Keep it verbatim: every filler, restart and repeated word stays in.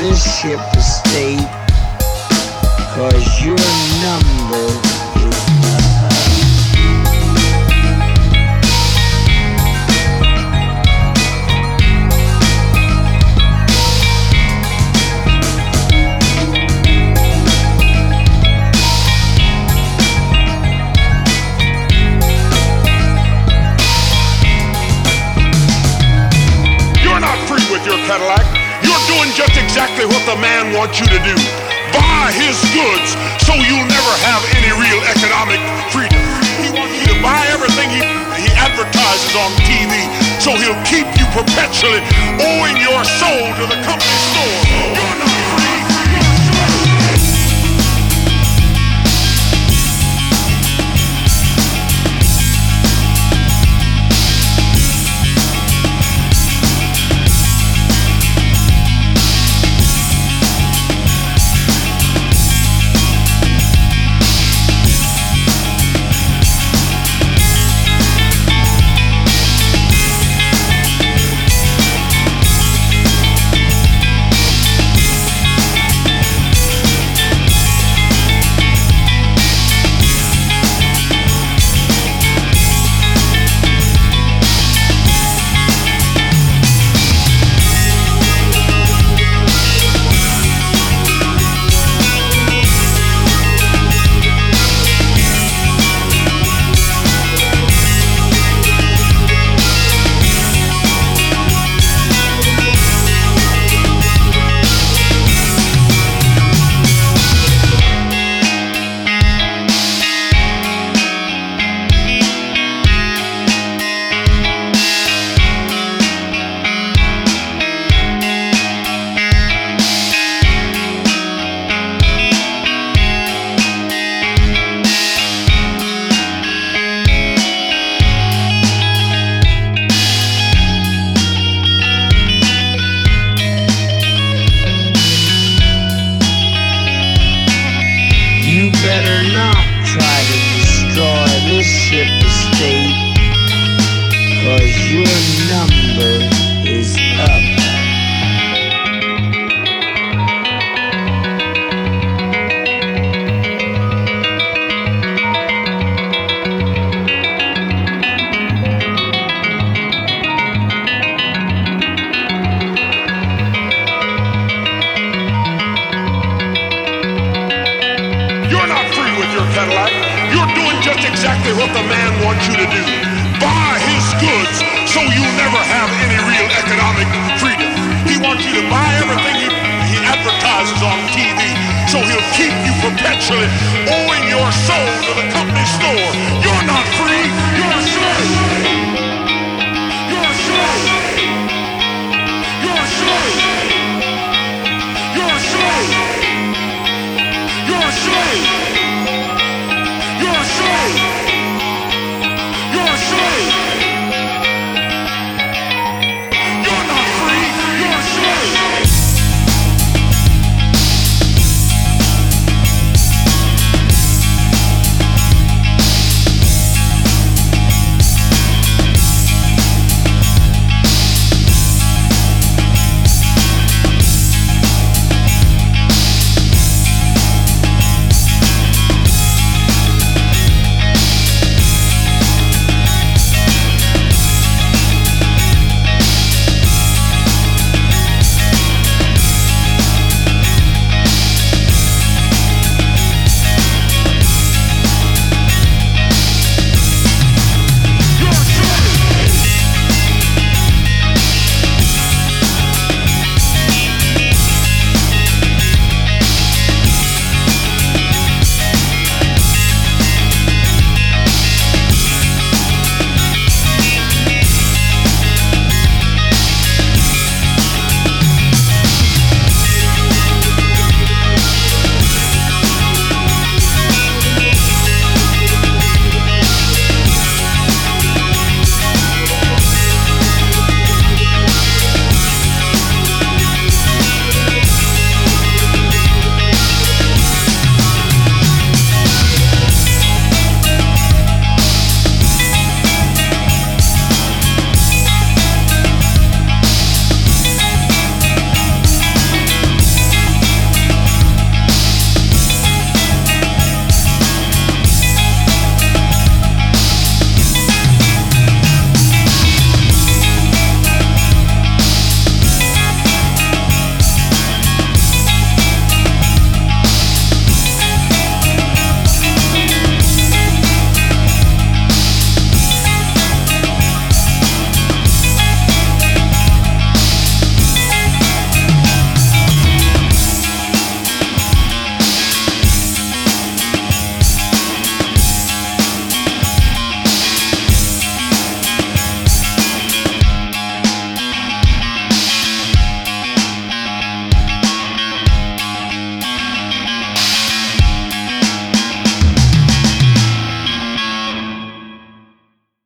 this ship of state, 'cause your number is up. With your Cadillac, you're doing just exactly what the man wants you to do. Buy his goods so you'll never have any real economic freedom. He wants you to buy everything he, he advertises on T V, so he'll keep you perpetually owing your soul to the company store. You're not free. You better not try to destroy this ship of state, 'cause your number is up. Cadillac, you're doing just exactly what the man wants you to do. Buy his goods so you'll never have any real economic freedom. He wants you to buy everything he, he advertises on T V, so he'll keep you perpetually owing your soul to the company store. You're not free, you're a slave. You're a slave.